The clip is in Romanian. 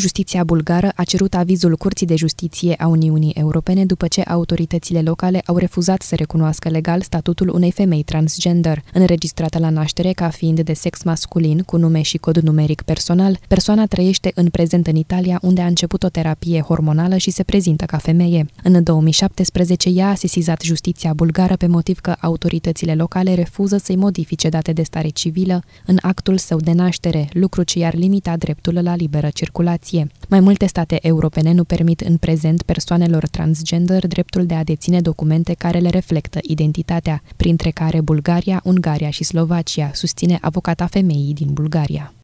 Justiția bulgară a cerut avizul Curții de Justiție a Uniunii Europene după ce autoritățile locale au refuzat să recunoască legal statutul unei femei transgender. Înregistrată la naștere ca fiind de sex masculin, cu nume și cod numeric personal, persoana trăiește în prezent în Italia, unde a început o terapie hormonală și se prezintă ca femeie. În 2017, ea a sesizat justiția bulgară pe motiv că autoritățile locale refuză să-i modifice date de stare civilă în actul său de naștere, lucru ce i-ar limita dreptul la liberă circulație. Mai multe state europene nu permit în prezent persoanelor transgender dreptul de a deține documente care le reflectă identitatea, printre care Bulgaria, Ungaria și Slovacia, susține avocata femeii din Bulgaria.